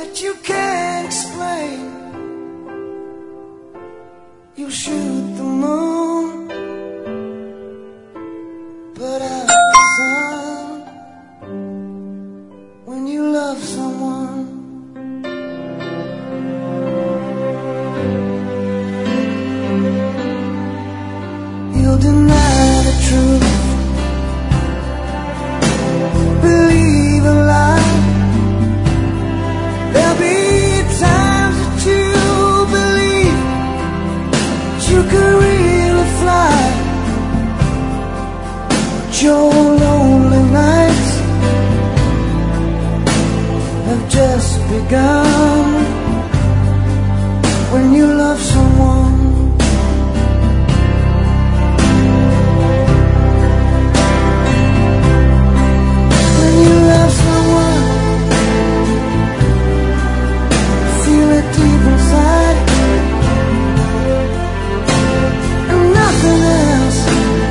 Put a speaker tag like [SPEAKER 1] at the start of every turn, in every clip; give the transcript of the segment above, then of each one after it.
[SPEAKER 1] that you can't explain. You shoot the moon, put out the sun. When you love someone, you'll deny the truth, believe a lie. There'll be times that you believe that you can really fly, but your lonely nights have just begun. When you love someone, deep inside, and nothing else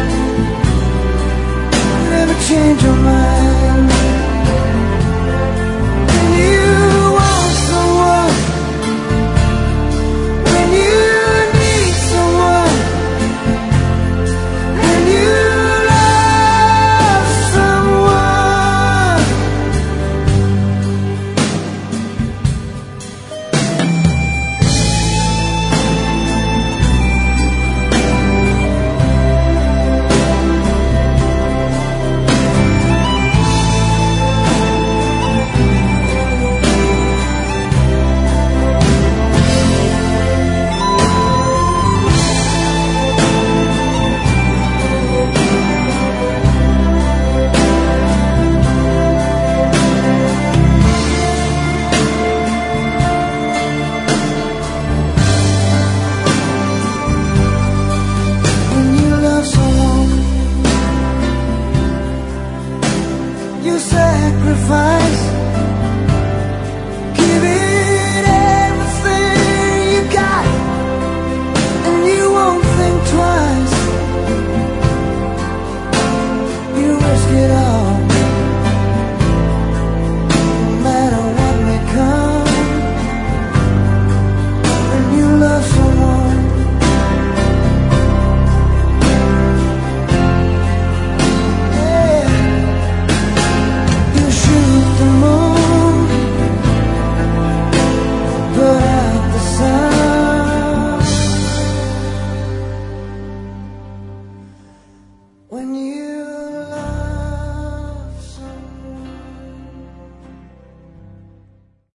[SPEAKER 1] could ever change your mind. When you want someone, when you need someone, when you love someone. You sacrifice, give it everything you got, and you won't think twice. You risk it all, no matter what may come. When you love someone, when you